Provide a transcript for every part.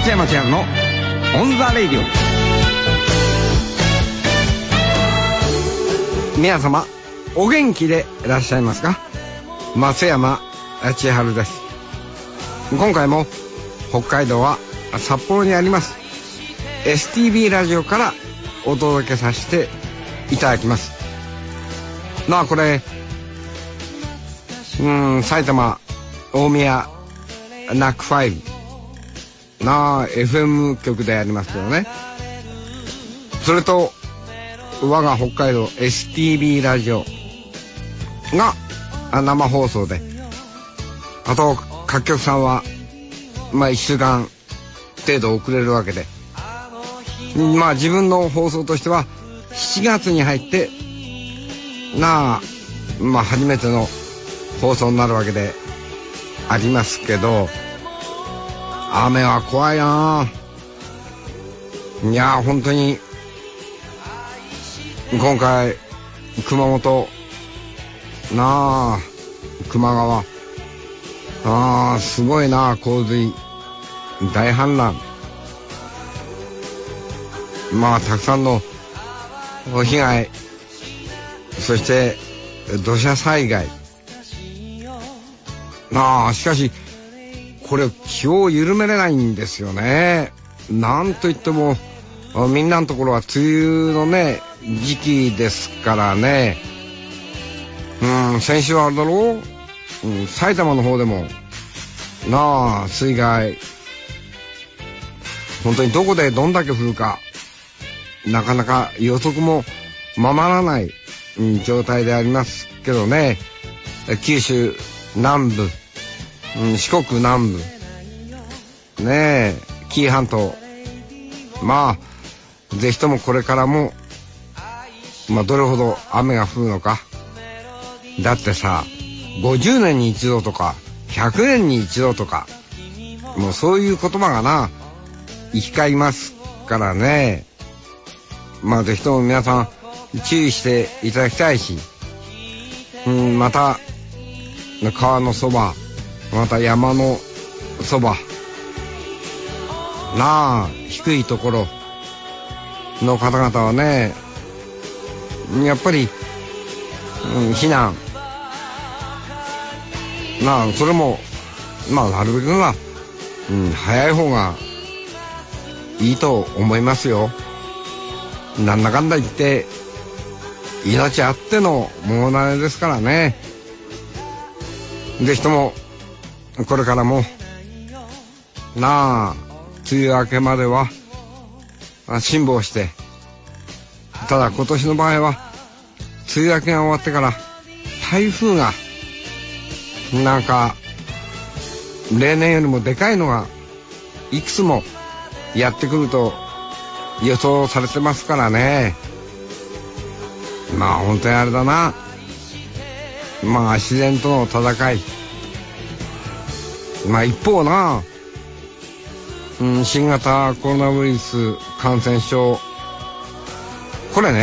松山千春のオンザレイディオ。皆様お元気でいらっしゃいますか？松山千春です。今回も北海道は札幌にあります STB ラジオからお届けさせていただきます。これ埼玉大宮ナックファイルFM 局でありますよね。それと我が北海道 STB ラジオが生放送で、あと各局さんは1週間程度遅れるわけで、自分の放送としては7月に入って初めての放送になるわけでありますけど、雨は怖いな。いや本当に今回熊本球磨川すごい洪水大氾濫、たくさんの被害、そして土砂災害しかしこれ気を緩めれないんですよね。なんといってもみんなのところは梅雨の時期ですからね。先週はあれだろう、埼玉の方でも水害、本当にどこでどんだけ降るかなかなか予測もままらない、状態でありますけどね。九州南部、四国南部紀伊半島、ぜひともこれからもどれほど雨が降るのか。だってさ、50年に一度とか100年に一度とか、もうそういう言葉が生き交いますからね。ぜひとも皆さん注意していただきたいし、また川のそば、また山のそば低いところの方々はやっぱり、避難それもなるべくは、早い方がいいと思いますよ。なんだかんだ言って命あってのものですからね。ぜひともこれからも梅雨明けまでは辛抱して、ただ今年の場合は梅雨明けが終わってから台風が例年よりもでかいのがいくつもやってくると予想されてますからね。本当にあれだな、自然との戦い。一方新型コロナウイルス感染症、これ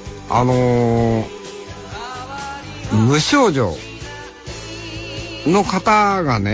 無症状の方が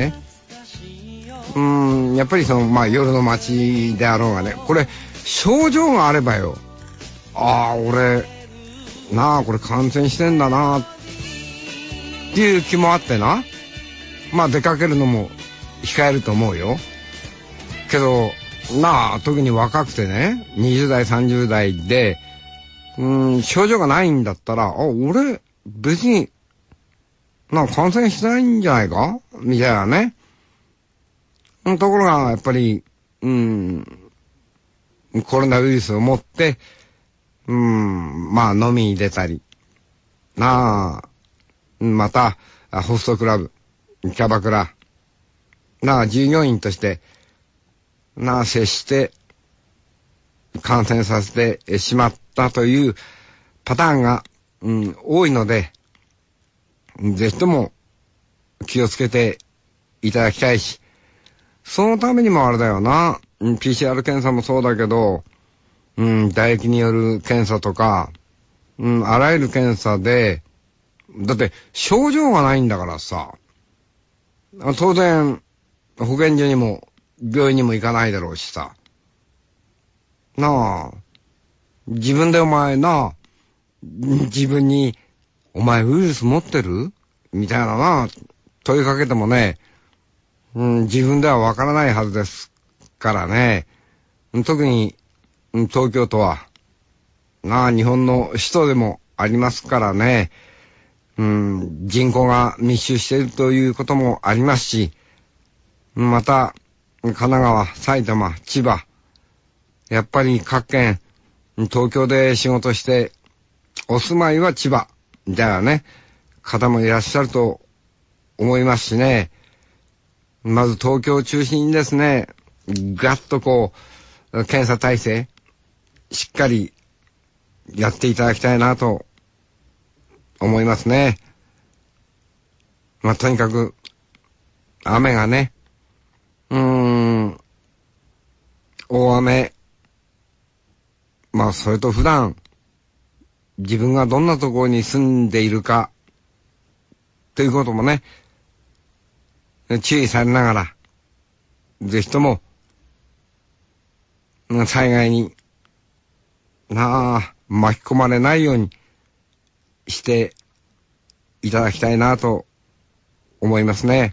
やっぱり夜の街であろうがこれ症状があればよ、俺これ感染してんだなっていう気もあって出かけるのも控えると思うよ。けど特に若くて20代30代で症状がないんだったら、俺別に感染してないんじゃないかみたいなところがやっぱりコロナウイルスを持って飲みに出たりまたホストクラブ、キャバクラ従業員として接して感染させてしまったというパターンが、多いので、ぜひとも気をつけていただきたいし、そのためにもあれだよな、PCR 検査もそうだけど、唾液による検査とか、あらゆる検査で、だって症状がないんだからさ、当然保健所にも病院にも行かないだろうしさ。なあ、自分でお前な、自分に、お前ウイルス持ってるみたいなな、問いかけてもね、自分ではわからないはずですからね。特に、東京都は、なあ、日本の首都でもありますからね。人口が密集しているということもありますし、また、神奈川、埼玉、千葉、やっぱり各県、東京で仕事して、お住まいは千葉、みたいなね、方もいらっしゃると思いますしね。まず東京を中心にですね、ガッとこう、検査体制、しっかりやっていただきたいなと思いますね。とにかく、雨がね、大雨、それと普段、自分がどんなところに住んでいるか、ということもね、注意されながら、ぜひとも、災害に、巻き込まれないようにしていただきたいなと思いますね。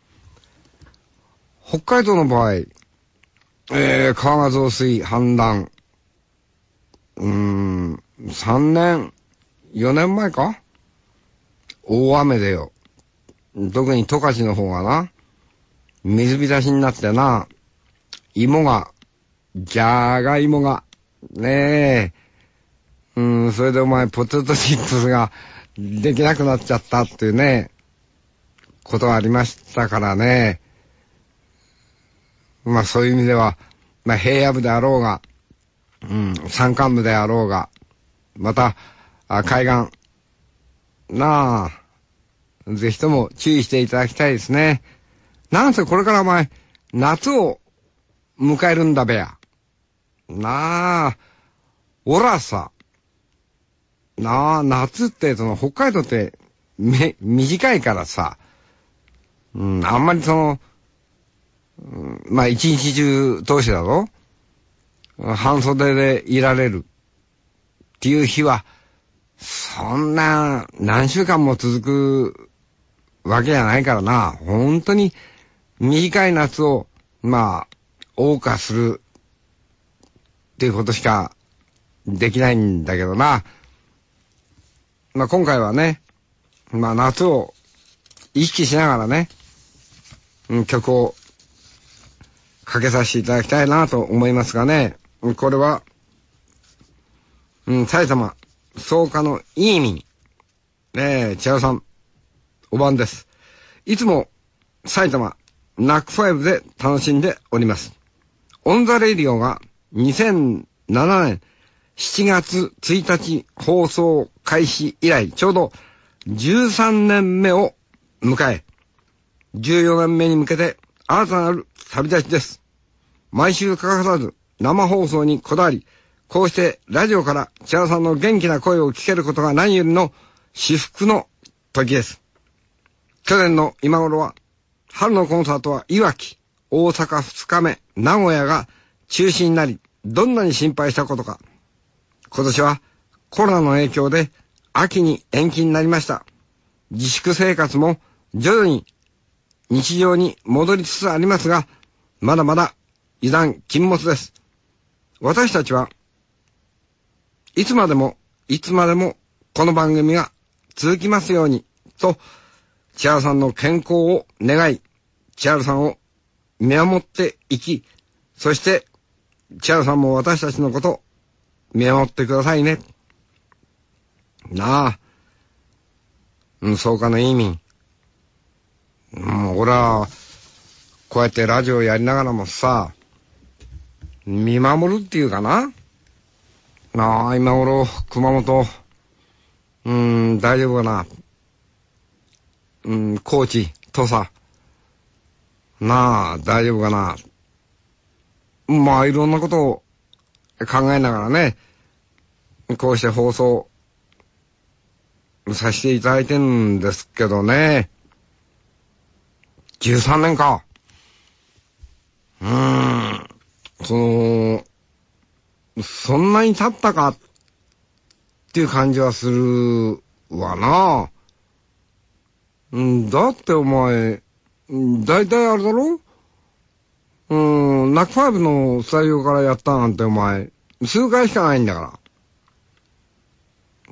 北海道の場合、川が増水、氾濫、3年、4年前か大雨でよ。特に十勝の方がな、水浸しになってな、じゃがいもが、ねえ、それでお前ポテトチップスができなくなっちゃったっていうね、ことがありましたからね。そういう意味では、平野部であろうが、山間部であろうが、また、海岸、ぜひとも注意していただきたいですね。なんせこれからお前、夏を迎えるんだべや。おらさ、夏って北海道って短いからさ、あんまり一日中通してだぞ。半袖でいられるっていう日は、そんな何週間も続くわけじゃないからな。本当に短い夏を、謳歌するっていうことしかできないんだけどな。今回はね、夏を意識しながらね、曲をかけさせていただきたいなと思いますがね。これは、埼玉、草加のいいみん。千代さん、お晩です。いつも埼玉、ナック5で楽しんでおります。オンザレディオが2007年7月1日放送開始以来、ちょうど13年目を迎え、14年目に向けて新たなる旅立ちです。毎週欠かさず生放送にこだわり、こうしてラジオから千原さんの元気な声を聞けることが何よりの至福の時です。去年の今頃は、春のコンサートはいわき、大阪2日目、名古屋が中止になり、どんなに心配したことか。今年はコロナの影響で秋に延期になりました。自粛生活も徐々に日常に戻りつつありますが、まだまだ油断禁物です。私たちはいつまでもこの番組が続きますようにと、千原さんの健康を願い、千原さんを見守っていき、そして千原さんも私たちのこと見守ってくださいね。草加のいいみん。俺はこうやってラジオやりながらもさ、見守るっていうかな。今頃熊本、大丈夫かな。高知、土佐、大丈夫かな。いろんなことを考えながらね、こうして放送させていただいてるんですけどね。13年か。 そんなに経ったかっていう感じはするわな。だってお前、だいたいあれだろ？ナックファイブのスタジオからやったなんてお前、数回しかないんだから。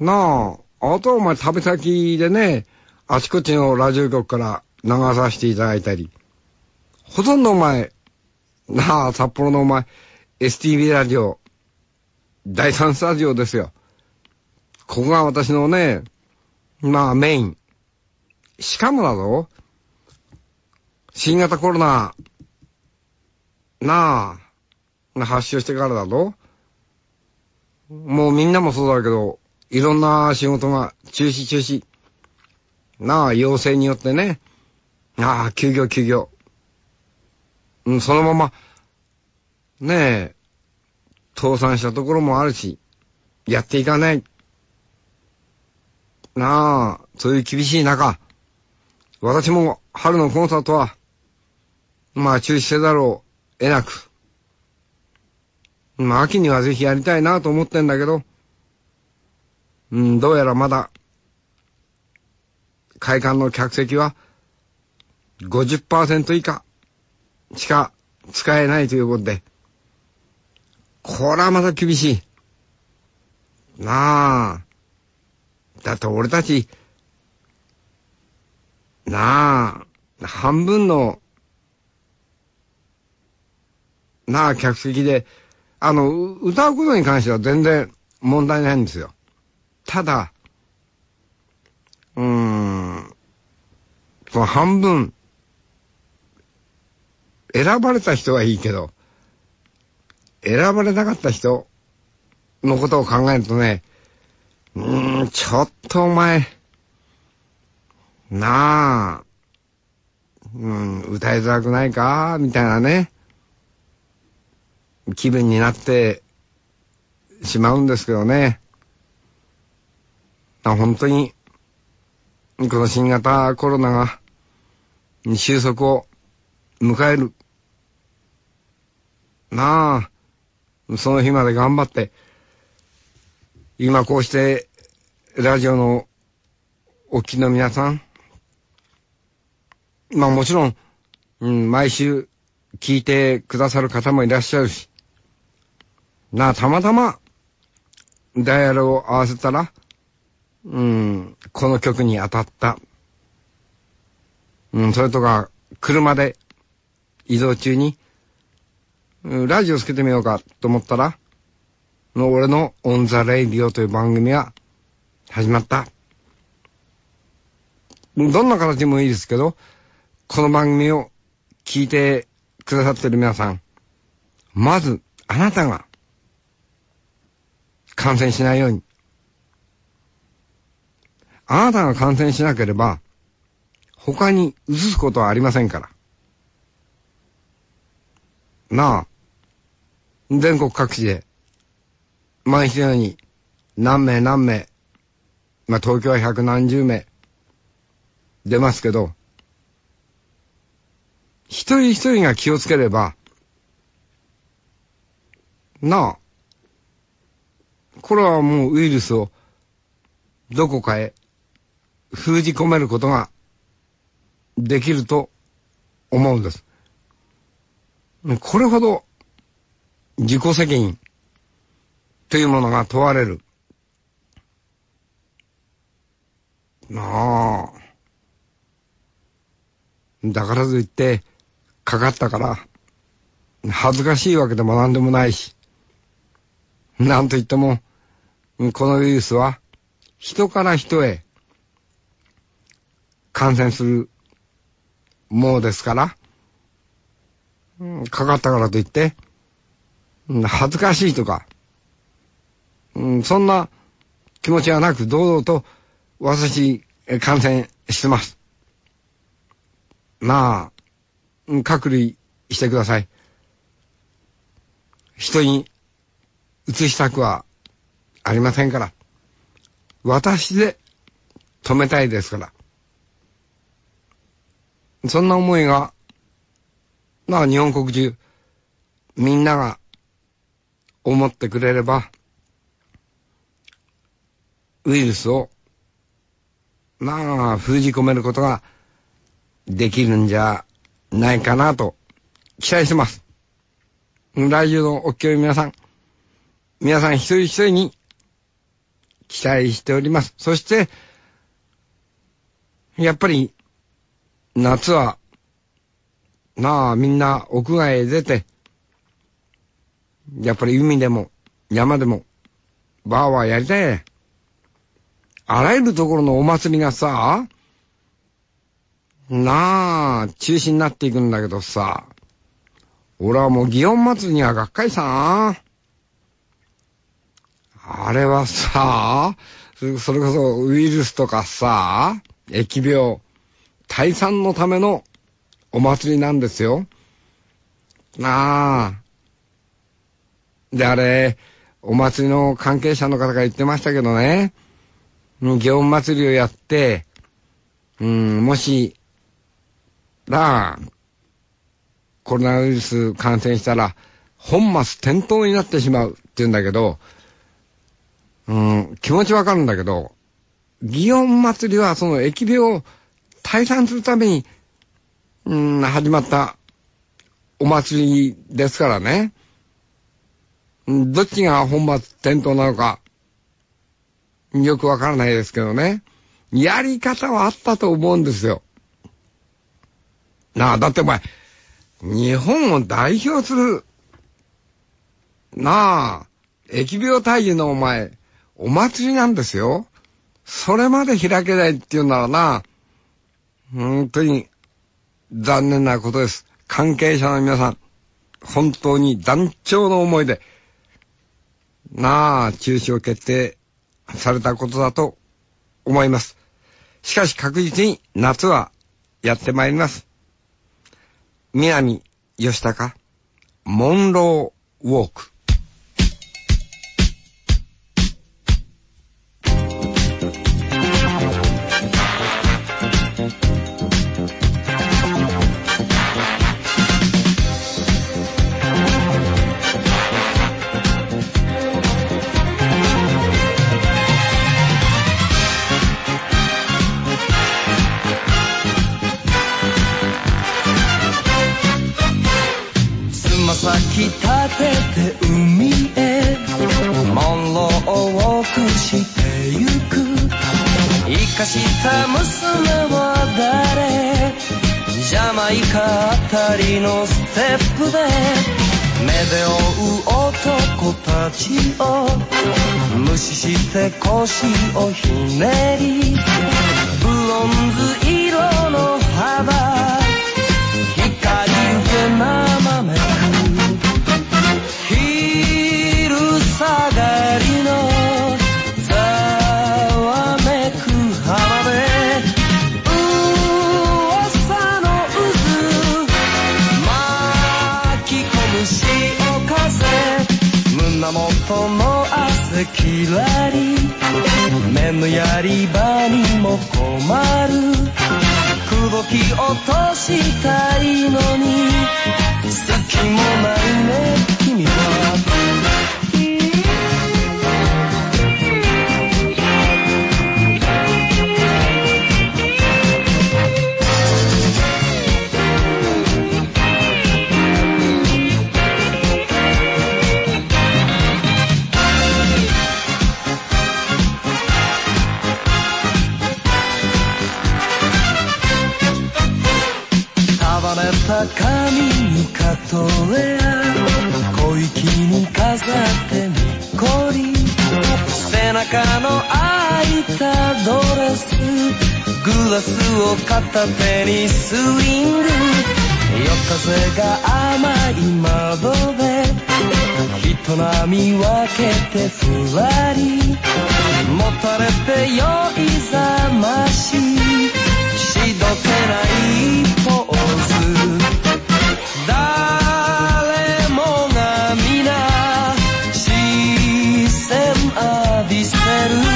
なあ、あとはお前旅先でね、あちこちのラジオ局から流させていただいたり、ほとんどお前、なあ、札幌のお前、STB ラジオ、第3スタジオですよ。ここが私のね、まあメイン。しかもだぞ、新型コロナ、なあ、発症してからだぞ。もうみんなもそうだけど、いろんな仕事が中止。なあ、要請によってね。ああ、休業。そのまま、ねえ、倒産したところもあるし、やっていかない。なあ、そういう厳しい中、私も春のコンサートは、まあ中止せざるを得なく。まあ秋にはぜひやりたいなと思ってんだけど、どうやらまだ、会館の客席は 50% 以下しか使えないということで、これはまた厳しい。なあ。だって俺たち、なあ、半分の、なあ、客席で、歌うことに関しては全然問題ないんですよ。ただ、その半分、選ばれた人はいいけど、選ばれなかった人のことを考えるとね、ちょっとお前、なあ、歌いづらくないかみたいなね、気分になってしまうんですけどね。本当に、この新型コロナが収束を迎える。なあ、その日まで頑張って、今こうしてラジオのお聞きの皆さん、まあもちろん、毎週聞いてくださる方もいらっしゃるし、なあ、たまたまダイヤルを合わせたら、この曲に当たった。それとか、車で移動中に、ラジオつけてみようかと思ったら、俺のオンザレイディオという番組が始まった。どんな形でもいいですけど、この番組を聞いてくださっている皆さん、まずあなたが感染しないように。あなたが感染しなければ、他に移すことはありませんから。なあ、全国各地で、毎日のように何名、まあ東京は百何十名出ますけど、一人一人が気をつければ、なあ、これはもうウイルスをどこかへ封じ込めることができると思うんです。これほど自己責任というものが問われる。なあ。だからといって、かかったから、恥ずかしいわけでもなんでもないし、なんといっても、このウイルスは、人から人へ、感染するものですから、かかったからといって、恥ずかしいとか、そんな気持ちはなく、堂々と、私、感染してます。まあ、隔離してください。人に移したくはありませんから。私で止めたいですから。そんな思いが、まあ日本国中みんなが思ってくれれば、ウイルスを、封じ込めることができるんじゃないかなと期待してます。ラジオのお聞きの皆さん一人一人に期待しております。そして、やっぱり、夏は、みんな屋外へ出て、やっぱり海でも山でもバーはやりたいね。あらゆるところのお祭りがさ、中止になっていくんだけどさ、俺はもう祇園祭りにはがっかりさ。あれはさ、それこそウイルスとかさ、疫病、退散のためのお祭りなんですよ。で、あれ、お祭りの関係者の方が言ってましたけどね、祇園祭りをやって、もし、コロナウイルス感染したら、本末転倒になってしまうって言うんだけど、気持ちわかるんだけど、祇園祭りはその疫病を退散するために、始まったお祭りですからね。どっちが本末転倒なのか、よくわからないですけどね。やり方はあったと思うんですよ。だってお前、日本を代表する、疫病退治のお前、お祭りなんですよ。それまで開けないっていうなら本当に残念なことです。関係者の皆さん、本当に断腸の思いで、中止を決定されたことだと思います。しかし確実に夏はやってまいります。南吉高、モンローウォーク。 先立てて海へモンローを駆してゆく生かした娘は誰ジャマイカあたりのステップで目で追う男たちを無視して腰をひねりブロンズ色の肌光受けなめく昼下がりのざわめく浜辺噂の渦巻き込む潮風胸元の汗きらり目のやり場にも困る口説き落としたいのに好きもないね君は髪にカトレア小粋に飾ってにっこり背中の開いたドレスグラスを片手にスイング夜風が甘い窓で人波分けてふらりもたれて酔いざまししどけないポーズ誰もが皆視線浴びせる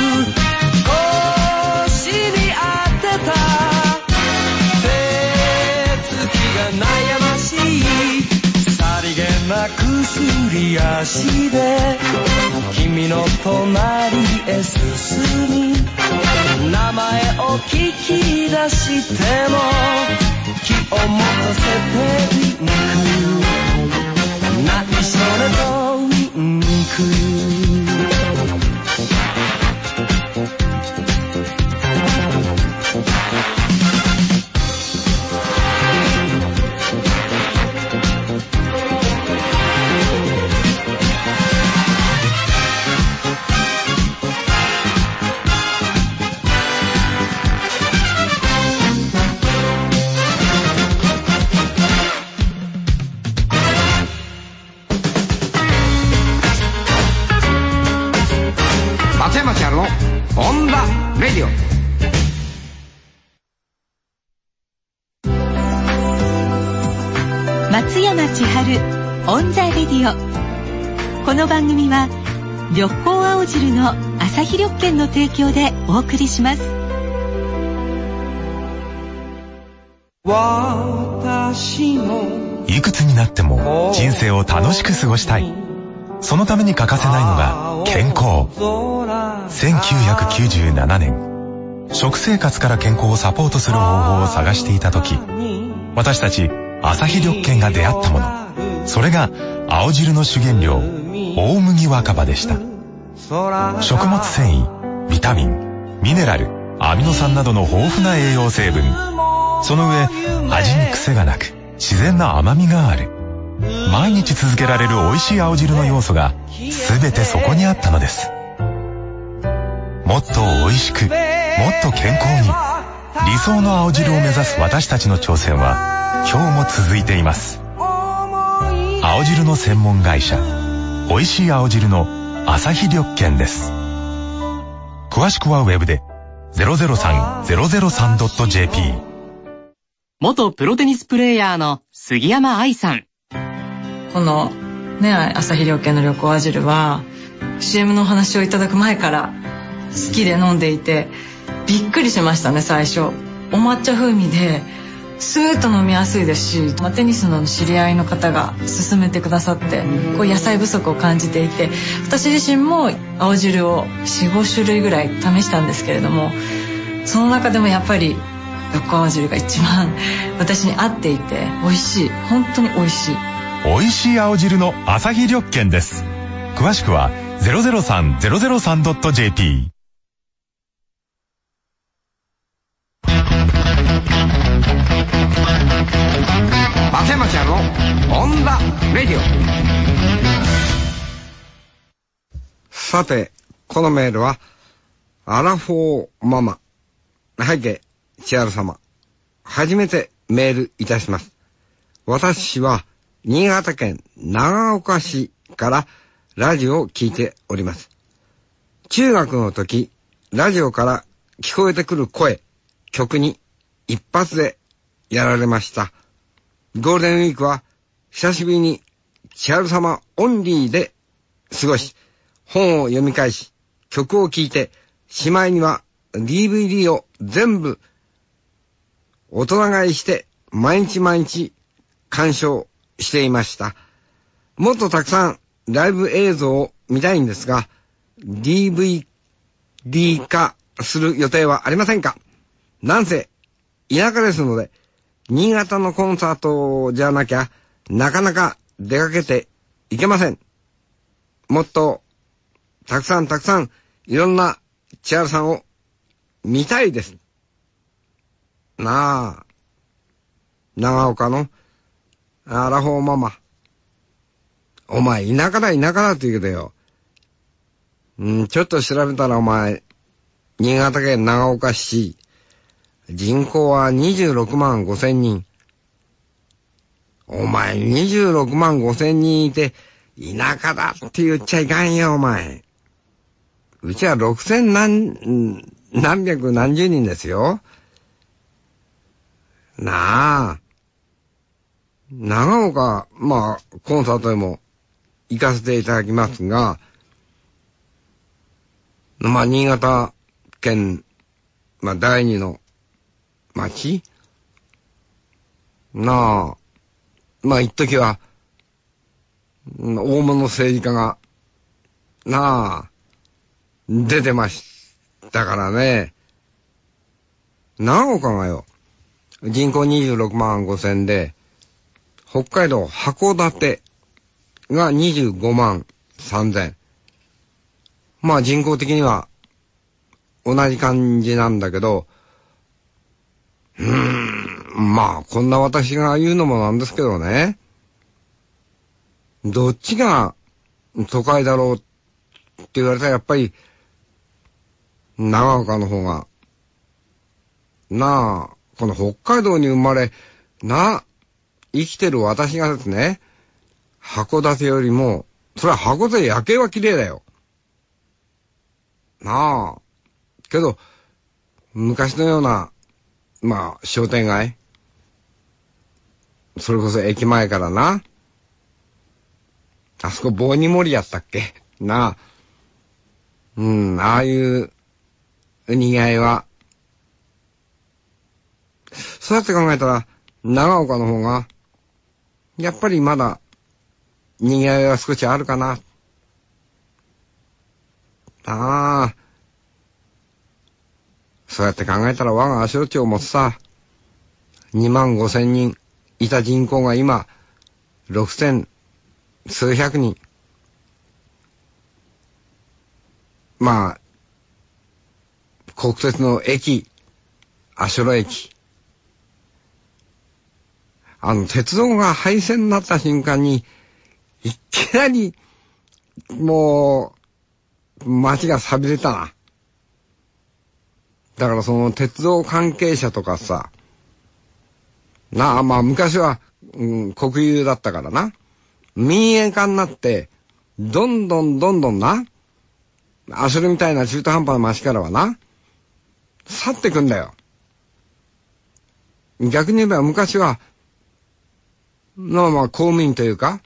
腰に当てた手つきが悩ましいさりげなく足で君の隣へ進み名前を聞き出しても気を持たせていく内緒でドリンク松山千春のオンダレディオ。 松山千春オンザレディオ。この番組は緑光青汁の朝日緑券の提供でお送りします。 いくつになっても人生を楽しく過ごしたい。そのために欠かせないのが健康。1997年、食生活から健康をサポートする方法を探していた時、私たち朝日緑券が出会ったもの、それが青汁の主原料、大麦若葉でした。食物繊維、ビタミン、ミネラル、アミノ酸などの豊富な栄養成分、その上味に癖がなく自然な甘みがある。毎日続けられる美味しい青汁の要素が全てそこにあったのです。もっと美味しく、もっと健康に、理想の青汁を目指す私たちの挑戦は今日も続いています。青汁の専門会社、美味しい青汁の朝日緑券です。詳しくはウェブで 003-003.jp。 元プロテニスプレーヤーの杉山愛さん。 このね、朝日緑券の緑光青汁は CM のお話をいただく前から好きで飲んでいて、びっくりしましたね。最初お抹茶風味でスーッと飲みやすいですし、テニスの知り合いの方が勧めてくださって、こう野菜不足を感じていて、私自身も青汁を 4,5 種類ぐらい試したんですけれども、その中でもやっぱり緑光青汁が一番私に合っていて美味しい。本当に美味しい。 美味しい青汁の朝日緑券です。詳しくは 003-003.jp。 松山千春のオンダレディオ。さて、このメールはアラフォーママ、背景千春様、初めてメールいたします。私は新潟県長岡市からラジオを聞いております。中学の時、ラジオから聞こえてくる声、曲に一発でやられました。ゴールデンウィークは久しぶりに千春様オンリーで過ごし、本を読み返し、曲を聴いて、しまいには DVD を全部大人買いして毎日毎日鑑賞していました。もっとたくさんライブ映像を見たいんですが、DVD 化する予定はありませんか？なんせ田舎ですので、新潟のコンサートじゃなきゃなかなか出かけていけません。もっとたくさんいろんな千春さんを見たいです。なあ、長岡のアラフォーママ、お前田舎だって言うけどよ。ちょっと調べたらお前、新潟県長岡市、人口は26万5千人。お前26万5千人いて、田舎だって言っちゃいかんよ、お前。うちは6000何百何十人ですよ。なあ。長岡、コンサートでも行かせていただきますが、新潟県、第二の町なあ。一時は、 大物政治家が、出てましたからね。長岡がよ、人口26万5千で、北海道函館が25万3千。まあ人口的には同じ感じなんだけど、まあこんな私が言うのもなんですけどね。どっちが都会だろうって言われたらやっぱり長岡の方が、この北海道に生まれ、生きてる私がですね、函館よりも、それは函館夜景は綺麗だよ。けど、昔のような、商店街、それこそ駅前からな、あそこ棒に森やったっけああいう賑わいは、そうやって考えたら、長岡の方が、やっぱりまだ、賑わいは少しあるかな。そうやって考えたら我が足尾町もさ、2万5千人いた人口が今、6,000数百人。国鉄の駅、足尾駅。鉄道が廃線になった瞬間に、いきなり、もう、街が錆びれたな。だからその鉄道関係者とかさ、昔は、国有だったからな。民営化になって、どんどんな、足尾みたいな中途半端な街からはな、去ってくんだよ。逆に言えば昔は、公務員というか、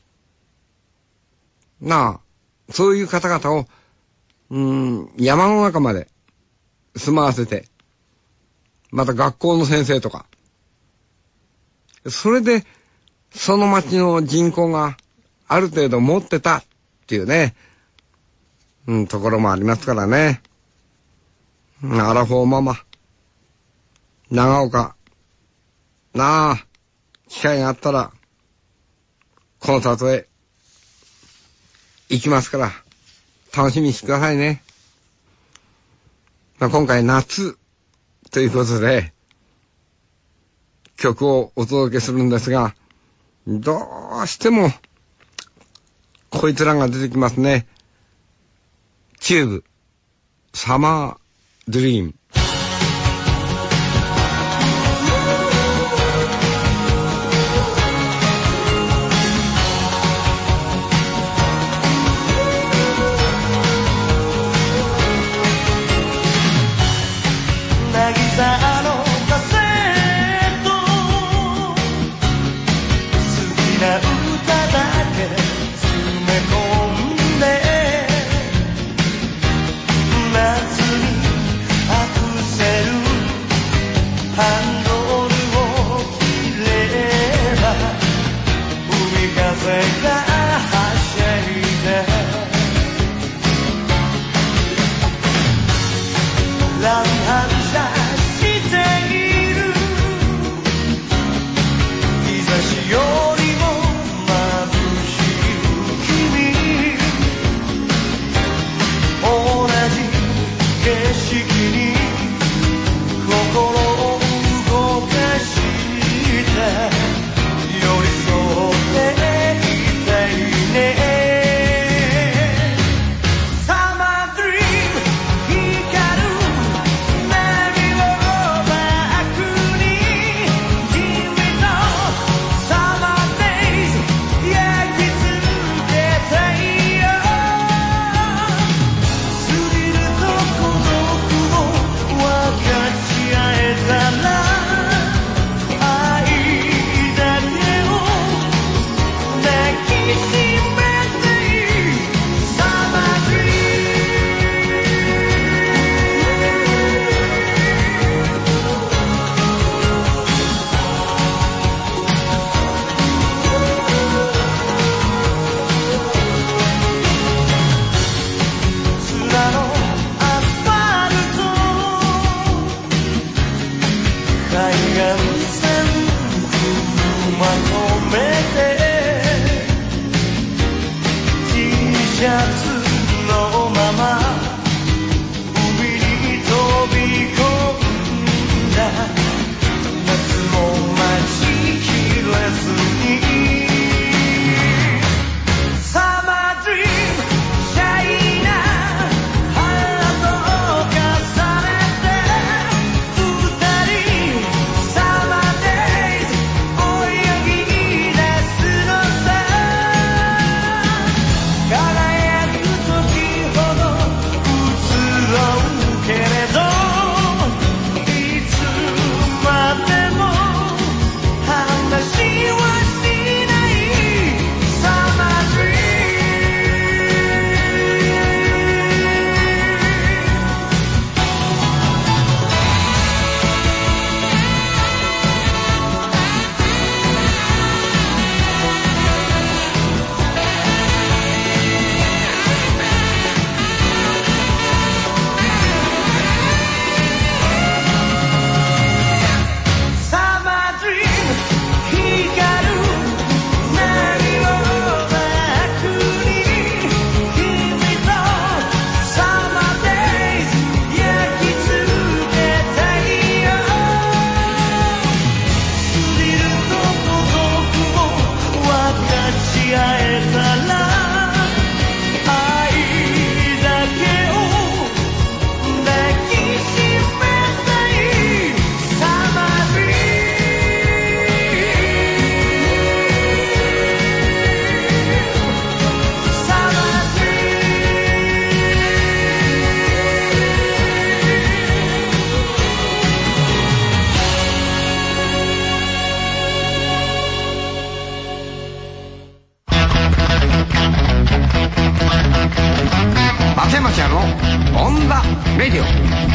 そういう方々を、山の中まで住まわせて、また学校の先生とか、それで、その町の人口がある程度持ってたっていうね、ところもありますからね。アラフォーママ、長岡、機会があったら、コンサートへ行きますから、楽しみにしてくださいね。今回夏ということで、曲をお届けするんですが、どうしても、こいつらが出てきますね。チューブ、サマードリーム。 「 松山千春のオンザレディ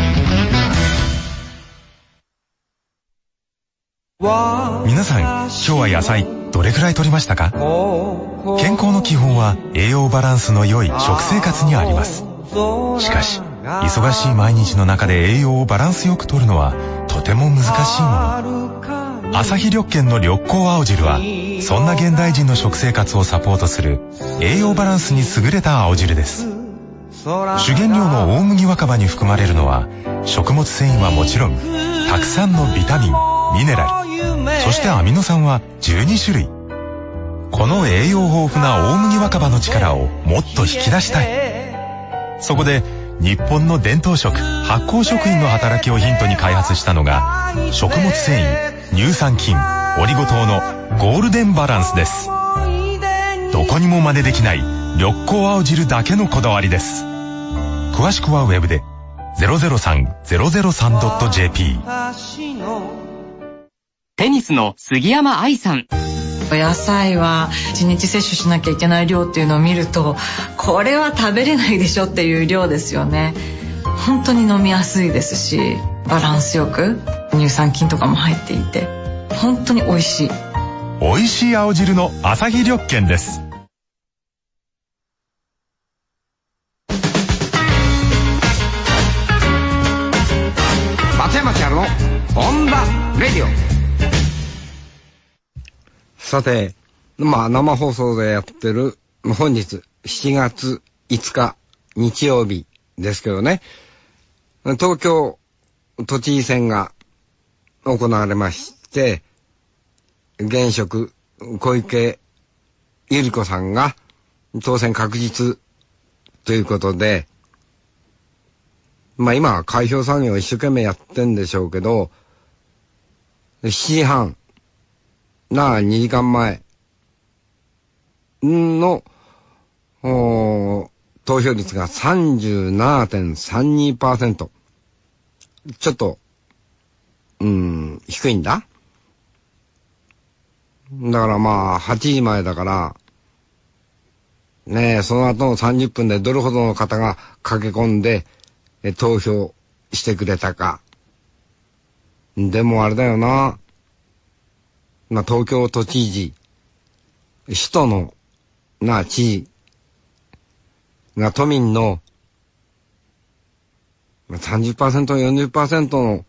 オ。皆さん、今日は野菜どれくらい摂りましたか？健康の基本は栄養バランスの良い食生活にあります。しかし、忙しい毎日の中で栄養をバランスよく摂るのはとても難しいもの。アサヒ緑健の緑黄青汁はそんな現代人の食生活をサポートする栄養バランスに優れた青汁です。主原料の大麦若葉に含まれるのは食物繊維はもちろんたくさんのビタミン、ミネラル、そしてアミノ酸は12種類。この栄養豊富な大麦若葉の力をもっと引き出したい。そこで日本の伝統食、発酵食品の働きをヒントに開発したのが食物繊維、乳酸菌、オリゴ糖のゴールデンバランスです。どこにも真似できない緑黄青汁だけのこだわりです。詳しくはウェブで 003-003.jp。 テニスの杉山愛さん。 野菜は1日摂取しなきゃいけない量っていうのを見ると、これは食べれないでしょっていう量ですよね。本当に飲みやすいですし、バランスよく乳酸菌とかも入っていて本当に美味しい。 美味しい青汁のアサヒ緑健です。 松山千春のオンザレディオ。さて、生放送でやってる本日7月5日日曜日ですけどね、東京都知事選が行われまして、現職小池百合子さんが当選確実ということで、今は開票作業を一生懸命やってんでしょうけど、7時半2時間前の投票率が 37.32%。 ちょっと低いんだ。だから8時前だからねえ、その後の30分でどれほどの方が駆け込んで投票してくれたか。でもあれだよな、東京都知事、首都の知事が都民の 30%、40%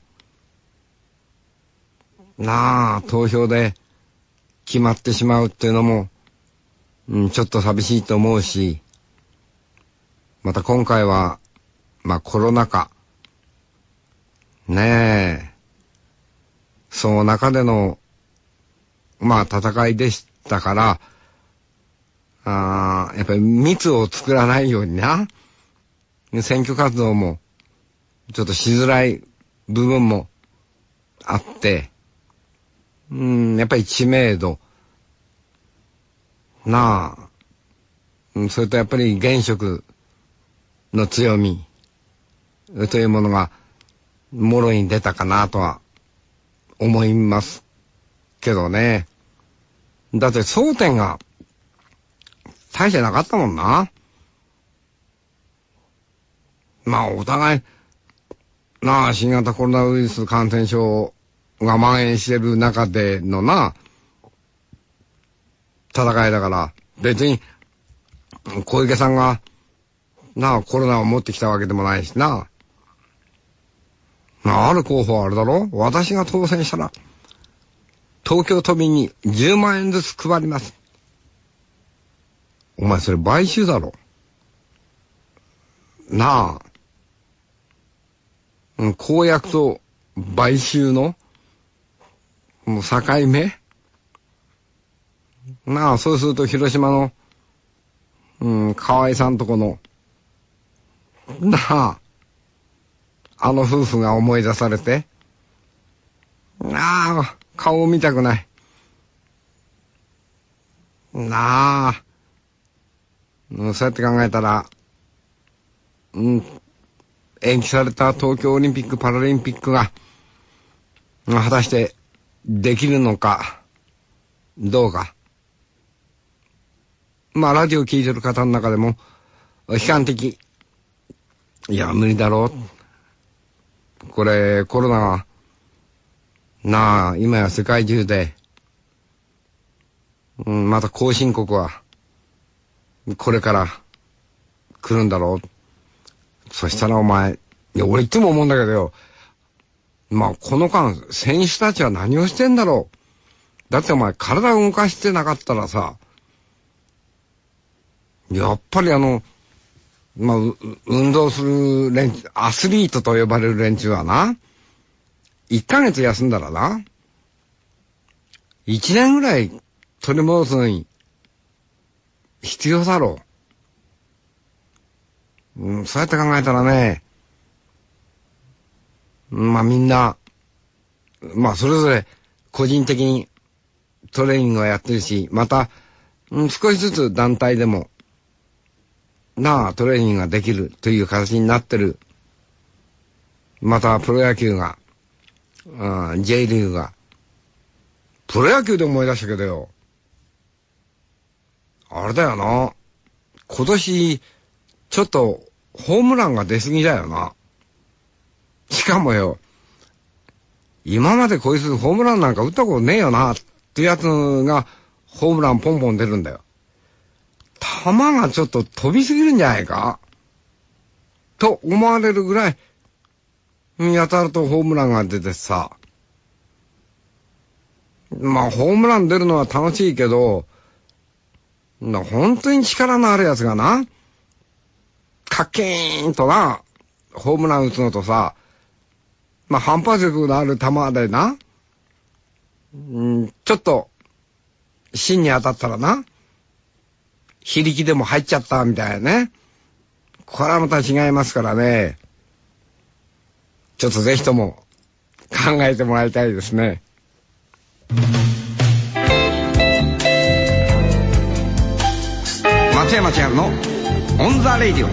の投票で決まってしまうっていうのも、ちょっと寂しいと思うし、また今回はコロナ禍ねえ、その中での戦いでしたから、やっぱり密を作らないようにな、選挙活動もちょっとしづらい部分もあって、やっぱり知名度それとやっぱり現職の強みというものがもろに出たかなとは思いますけどね。だって争点が大してなかったもんな。お互い新型コロナウイルス感染症が蔓延してる中での戦いだから、別に小池さんがコロナを持ってきたわけでもないしな。ある候補はあれだろ、私が当選したら東京都民に10万円ずつ配ります。お前それ買収だろ公約と買収のもう境目そうすると広島の河合さんとこのあの夫婦が思い出されて、顔を見たくない。そうやって考えたら、延期された東京オリンピック・パラリンピックが、果たしてできるのか、どうか。ラジオ聞いてる方の中でも、悲観的いや、無理だろう。これ、コロナが、なあ、今や世界中で、また後進国は、これから来るんだろう。そしたらお前、いや、俺いつも思うんだけどよ、まあ、この間、選手たちは何をしてんだろう。だってお前、体を動かしてなかったらさ、やっぱりまあ、運動するアスリートと呼ばれる連中はな、1ヶ月休んだらな、1年ぐらい取り戻すのに、必要だろう。そうやって考えたらね、まあみんな、まあそれぞれ個人的にトレーニングをやってるし、また、少しずつ団体でも、トレーニングができるという形になってる。またプロ野球が、J リーグが、プロ野球で思い出したけどよ、あれだよな、今年、ちょっと、ホームランが出すぎだよな。しかもよ、今までこいつホームランなんか打ったことねえよな、ってやつが、ホームランポンポン出るんだよ。球がちょっと飛びすぎるんじゃないかと思われるぐらい、やたらとホームランが出てさ。まあ、ホームラン出るのは楽しいけど、本当に力のあるやつがな、カッキーンとな、ホームラン打つのとさ、まあ、反発力のある球でな、ちょっと、芯に当たったらな、非力でも入っちゃったみたいなね。これはまた違いますからね。ちょっとぜひとも考えてもらいたいですね。松山千春のオンザレイディオ。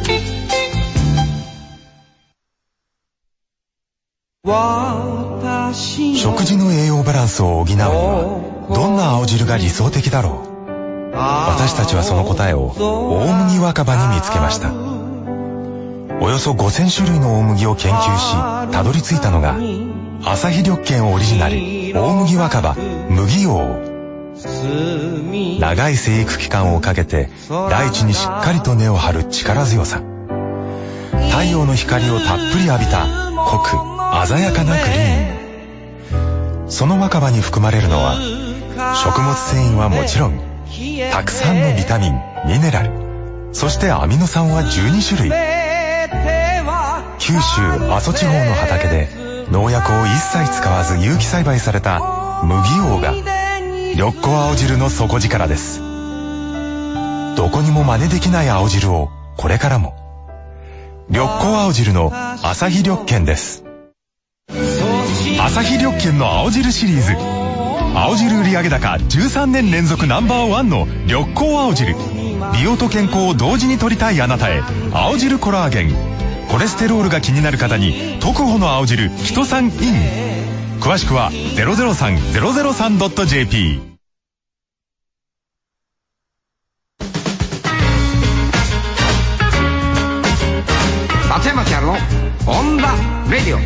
食事の栄養バランスを補うにはどんな青汁が理想的だろう。私たちはその答えを大麦若葉に見つけました。およそ5000種類の大麦を研究したどり着いたのが朝日緑健オリジナル大麦若葉麦王。長い生育期間をかけて大地にしっかりと根を張る力強さ、太陽の光をたっぷり浴びた濃く鮮やかなグリーン。その若葉に含まれるのは食物繊維はもちろんたくさんのビタミン、ミネラル、そしてアミノ酸は12種類。九州阿蘇地方の畑で農薬を一切使わず有機栽培された麦王が緑子青汁の底力です。どこにも真似できない青汁をこれからも。緑子青汁の朝日緑健です。朝日緑健の青汁シリーズ、青汁売上高13年連続ナンバーワンの緑光青汁。美容と健康を同時に取りたいあなたへ、青汁コラーゲン。コレステロールが気になる方に特保の青汁キトサンイン。詳しくは 003-003.jp。 松山千春のオンザレディオ。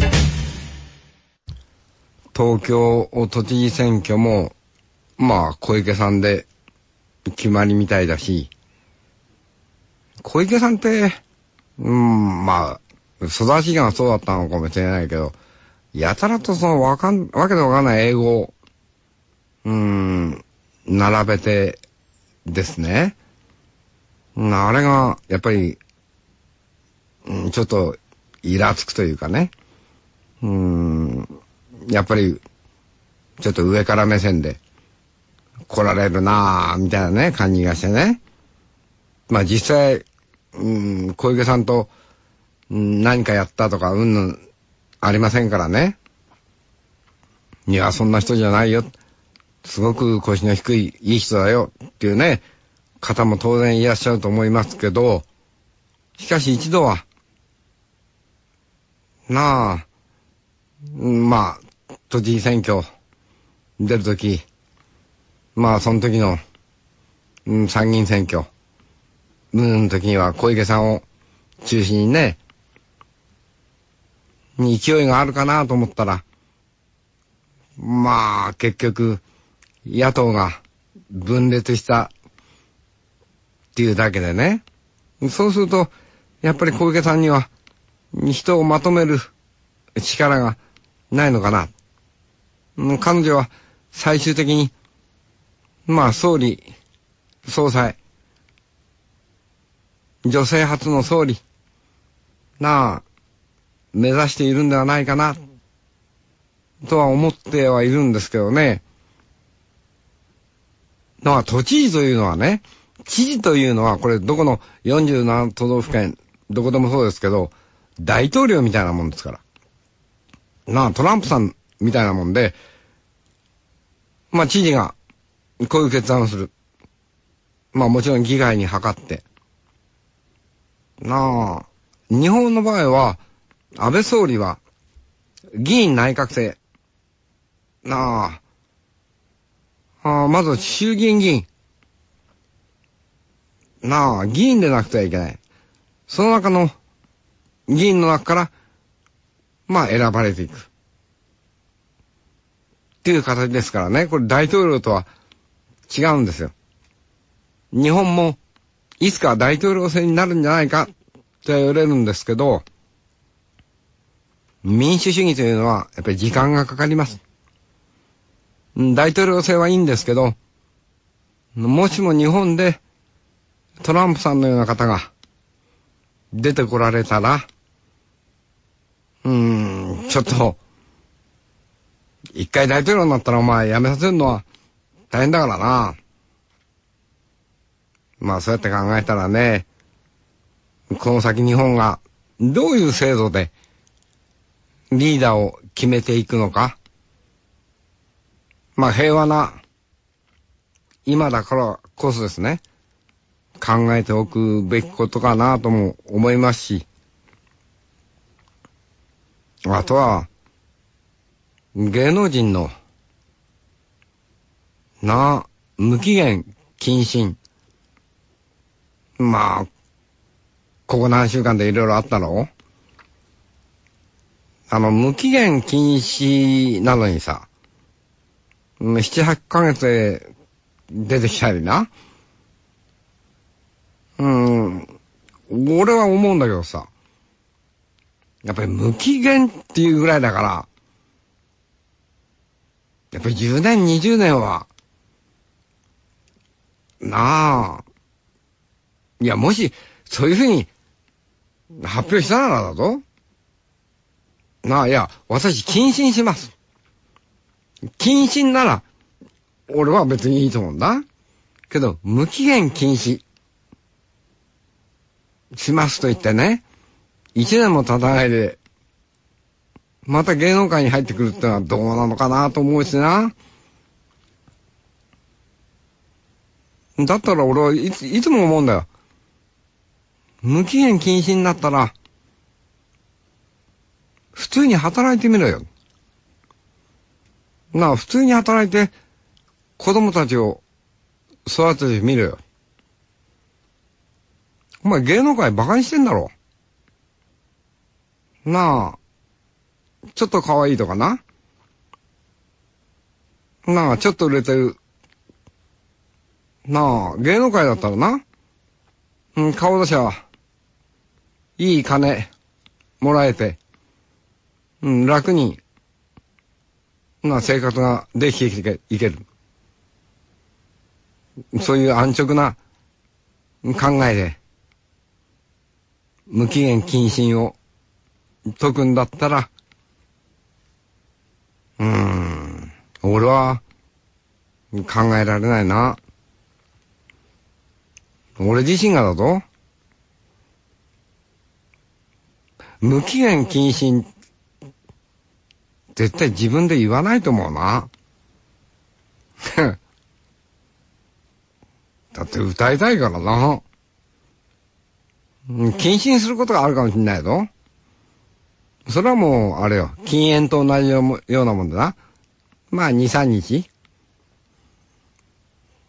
東京都知事選挙も、まあ、小池さんで決まりみたいだし、小池さんって、まあ、育ちがそうだったのかもしれないけど、やたらとそのわけのわかんない英語を、並べてですね。あれが、やっぱり、ちょっと、イラつくというかね。やっぱり、ちょっと上から目線で来られるなぁ、みたいなね、感じがしてね。まあ実際、小池さんと、何かやったとか、ありませんからね。いや、そんな人じゃないよ。すごく腰の低い、いい人だよ。っていうね、方も当然いらっしゃると思いますけど、しかし一度は、まあ、都知事選挙出るとき、まあその時の、参議院選挙、の時には小池さんを中心にね、勢いがあるかなと思ったら、まあ、結局、野党が分裂したっていうだけでね。そうすると、やっぱり小池さんには、人をまとめる力がないのかな。彼女は最終的に、まあ、総理、総裁、女性初の総理、目指しているんではないかな、とは思ってはいるんですけどね。都知事というのはね、知事というのは、これどこの47都道府県、どこでもそうですけど、大統領みたいなもんですから。トランプさんみたいなもんで、まあ知事がこういう決断をする。まあもちろん議会に諮って。日本の場合は、安倍総理は、議員内閣制。まず衆議院議員。議員でなくてはいけない。その中の、議員の中から、まあ選ばれていく。っていう形ですからね。これ大統領とは違うんですよ。日本も、いつか大統領選になるんじゃないか、と言われるんですけど、民主主義というのは、やっぱり時間がかかります。大統領制はいいんですけど、もしも日本でトランプさんのような方が出てこられたら、ちょっと、一回大統領になったらお前辞めさせるのは大変だからな。まあそうやって考えたらね、この先日本がどういう制度でリーダーを決めていくのか。まあ平和な今だからこそですね、考えておくべきことかなとも思いますし、あとは芸能人の無期限謹慎。まあここ何週間でいろいろあったの？無期限禁止なのにさ、7、8ヶ月で出てきたりな。俺は思うんだけどさ、やっぱり無期限っていうぐらいだから、やっぱり10年、20年は、いや、もし、そういうふうに発表したならだぞ。いや、私、謹慎します。謹慎なら、俺は別にいいと思うんだ。けど、無期限禁止しますと言ってね、1年も経たないで、また芸能界に入ってくるってのはどうなのかなと思うしな。だったら俺はいつも思うんだよ。無期限禁止になったら、普通に働いてみろよ。普通に働いて、子供たちを育ててみろよ。お前芸能界馬鹿にしてんだろ。ちょっと可愛いとかな。ちょっと売れてる。芸能界だったらな。顔出しゃ、いい金、もらえて、楽に、生活ができていける。そういう安直な考えで、無期限謹慎を解くんだったら、俺は考えられないな。俺自身がだぞ。無期限謹慎、絶対自分で言わないと思うな。だって歌いたいからな。謹慎することがあるかもしんないぞ。それはもう、あれよ、禁煙と同じようなもんだな。まあ、2、3日。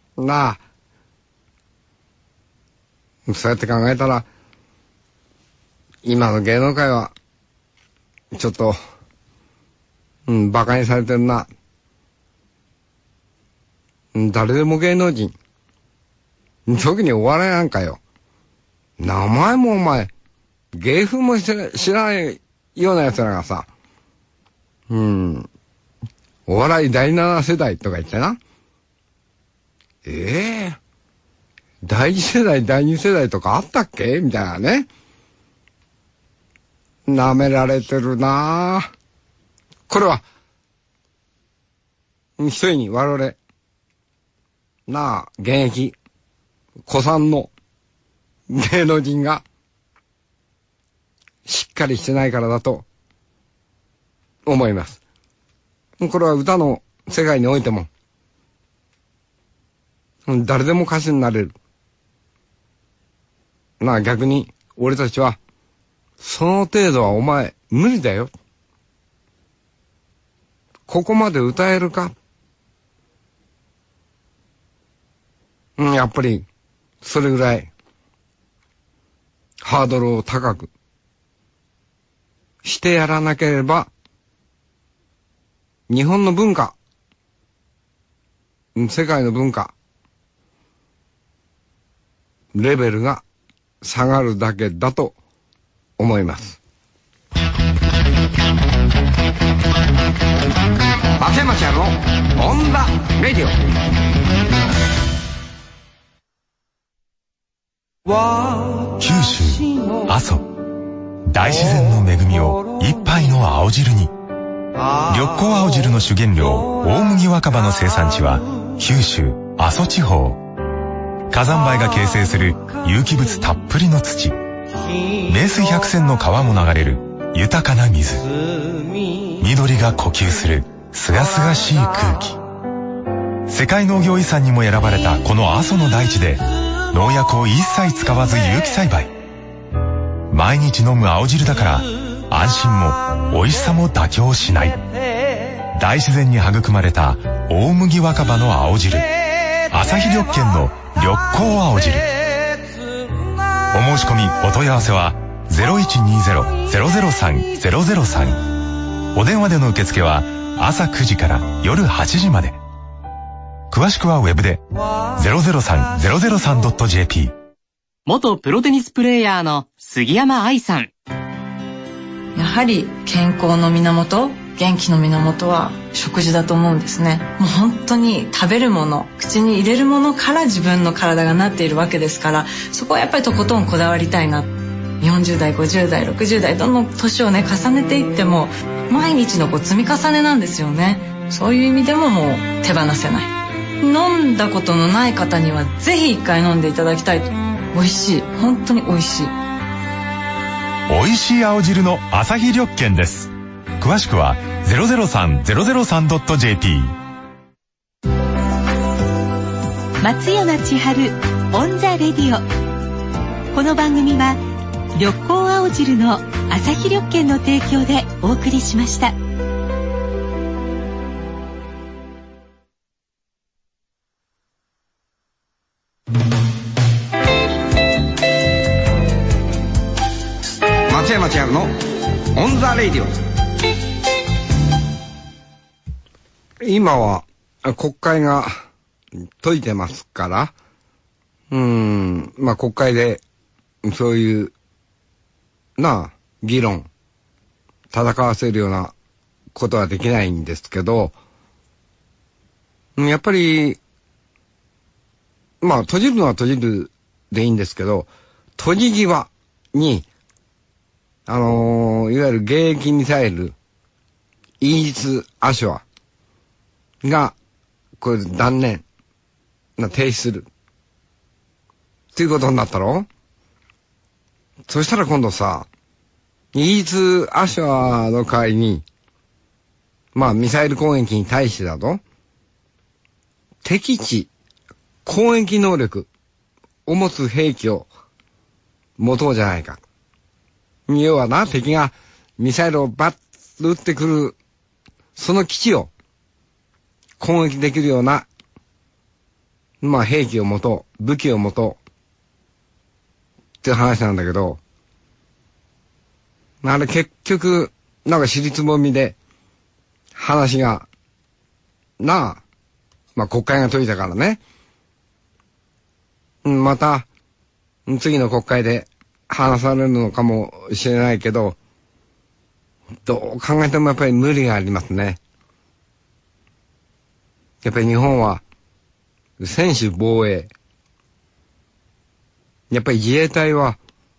そうやって考えたら、 今の芸能界は、ちょっと、馬鹿にされてるな。誰でも芸能人。特にお笑いなんかよ。名前もお前、芸風も知らないような奴らがさ、お笑い第7世代とか言ってな。第1世代、第2世代とかあったっけみたいなね。舐められてるなぁ。これは、一人に我々、現役、古参の芸能人が、しっかりしてないからだと、思います。これは歌の世界においても、誰でも歌手になれる。逆に、俺たちは、その程度はお前、無理だよ。ここまで歌えるか？やっぱり、それぐらい、ハードルを高く、してやらなければ、日本の文化、世界の文化、レベルが下がるだけだと思います。松山千春のオンザレディオ。 九州阿蘇大自然の恵みを一杯の青汁に。緑黄青汁の主原料大麦若葉の生産地は九州阿蘇地方。火山灰が形成する有機物たっぷりの土、名水百選の川も流れる豊かな水、緑が呼吸するすがすがしい空気。世界農業遺産にも選ばれたこの阿蘇の大地で農薬を一切使わず有機栽培。毎日飲む青汁だから安心も美味しさも妥協しない。大自然に育まれた大麦若葉の青汁、朝日緑見の緑黄青汁。お申し込みお問い合わせは 0120-003-003。 お電話での受付は朝9時から夜8時まで。詳しくはウェブで 003-003.jp。 元プロテニスプレーヤーの杉山愛さん。 やはり健康の源、元気の源は食事だと思うんですね。もう本当に食べるもの、口に入れるものから自分の体がなっているわけですから、そこはやっぱりとことんこだわりたいな。40代、50代、60代、どんどん年をね重ねていっても毎日の積み重ねなんですよね。そういう意味でももう手放せない。飲んだことのない方にはぜひ一回飲んでいただきたい。美味しい、本当に美味しい。 美味しい青汁の朝日緑見です。詳しくは 003-003.jp。 松山千春オンザレディオ。この番組は緑黄青汁の朝日緑見の提供でお送りしました。 松山千春のオンザレディオ。今は国会が閉じてますから、国会でそういう議論戦わせるようなことはできないんですけど、やっぱり閉じるのは閉じるでいいんですけど、閉じ際にいわゆる迎撃ミサイルイージス・アショアがこれ断念停止するっていうことになったろ。そしたら今度さ、イージス・アショアの代わりにミサイル攻撃に対してだと敵地攻撃能力を持つ兵器を持とうじゃないか。要はな、敵がミサイルをバッと撃ってくるその基地を攻撃できるような兵器を持とう、武器を持とうっていう話なんだけど、 あれ結局、なんか尻つぼみで、話が、まあ国会が解いたからね。また、次の国会で話されるのかもしれないけど、どう考えてもやっぱり無理がありますね。やっぱり日本は、専守防衛。やっぱり自衛隊は、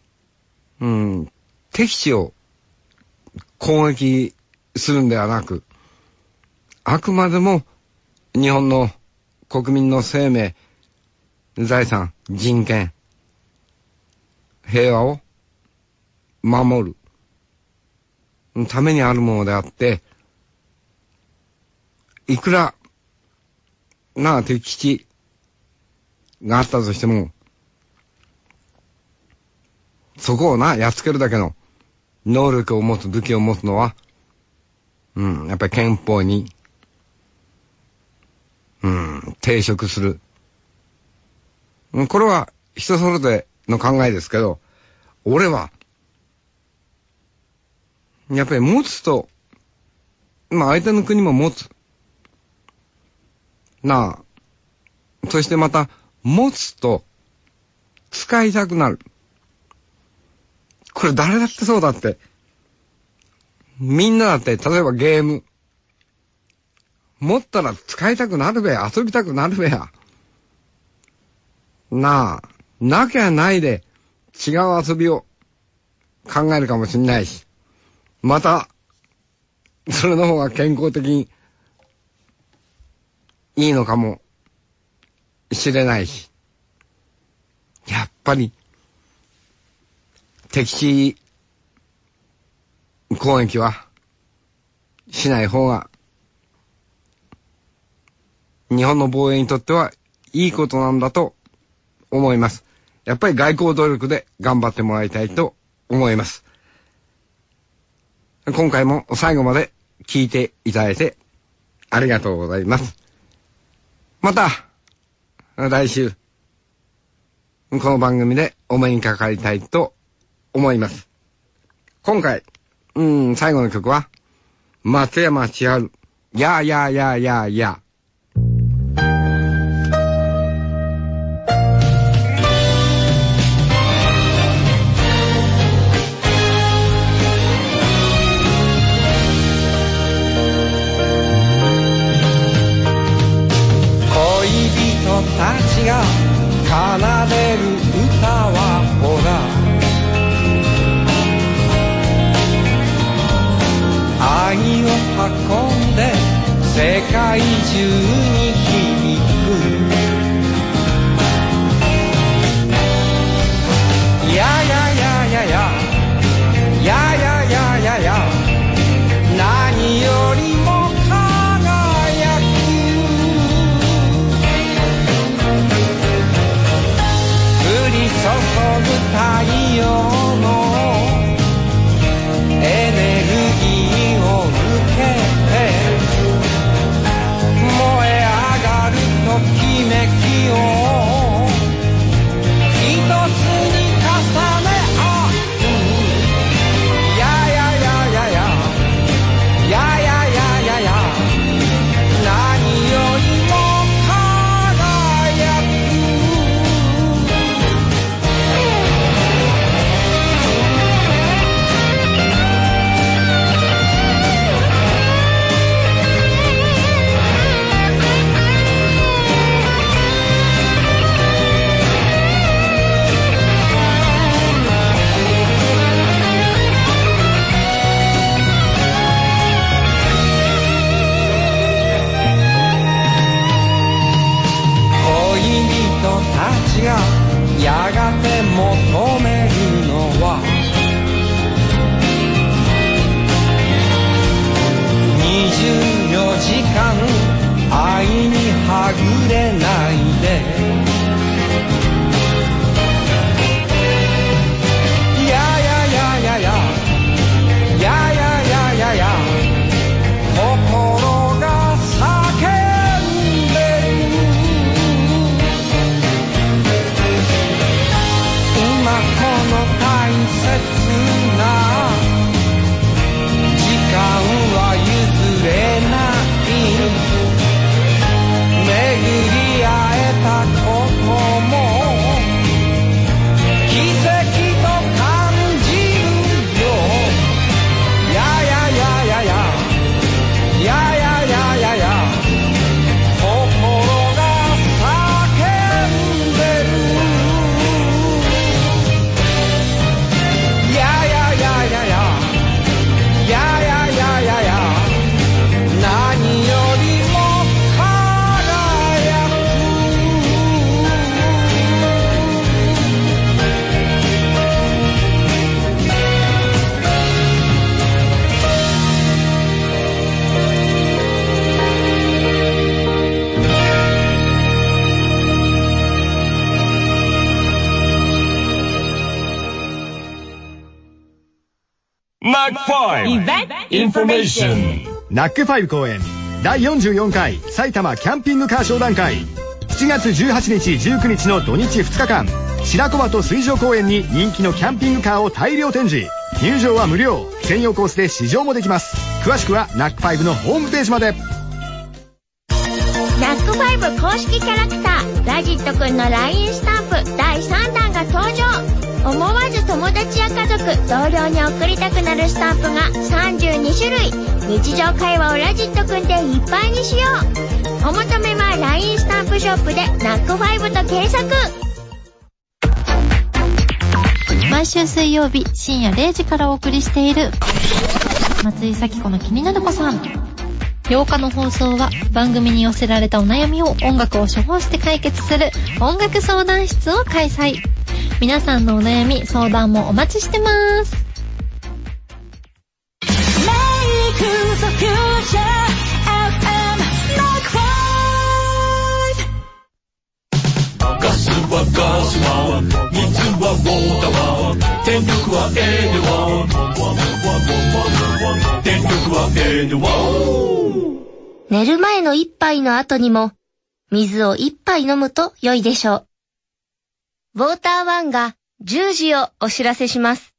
敵地を攻撃するんではなく、あくまでも日本の国民の生命、財産、人権、平和を守るためにあるものであって、いくら敵基地があったとしても、そこをやっつけるだけの能力を持つ、武器を持つのは、やっぱり憲法に、抵触する。これは人それぞれの考えですけど、俺は、やっぱり持つと、相手の国も持つ。そしてまた、持つと、使いたくなる。これ誰だってそうだって。みんなだって、例えばゲーム。持ったら使いたくなるべや、遊びたくなるべや。なきゃないで違う遊びを考えるかもしれないし。また、それの方が健康的にいいのかもしれないし。やっぱり、敵地攻撃はしない方が日本の防衛にとってはいいことなんだと思います。やっぱり外交努力で頑張ってもらいたいと思います。今回も最後まで聞いていただいてありがとうございます。また来週この番組でお目にかかりたいと思います。今回最後の曲は松山千春、やーやーやーやーやー。 たちが奏でる歌はほら愛を運んで世界中に響くやややややややややや何よりも注ぐ太陽のエネルギーを受けて燃え NAC5 Information。 NAC5 公演第44回埼玉キャンピングカー商談会、7月18日19日の土日2日間、白子鳩水上公園に人気のキャンピングカーを大量展示。入場は無料、専用コースで試乗もできます。詳しくは NAC5 のホームページまで。 NAC5 公式キャラクターラジットくんの LINE スタンプ第3弾が登場。思わず友達や家族、同僚に送りたくなるスタンプが32種類。日常会話をラジットくんでいっぱいにしよう。お求めは LINE スタンプショップで NAC5 と検索。 毎週水曜日深夜0時からお送りしている松井咲子の気になる子さん。8日の放送は番組に寄せられたお悩みを音楽を処方して解決する音楽相談室を開催。皆さんのお悩み相談もお待ちしてます。 ガスはガスは水はウォーターは電力はエネワ電力はエネワ。 寝る前の一杯の後にも水を一杯飲むと良いでしょう。ウォーターワンが10時をお知らせします。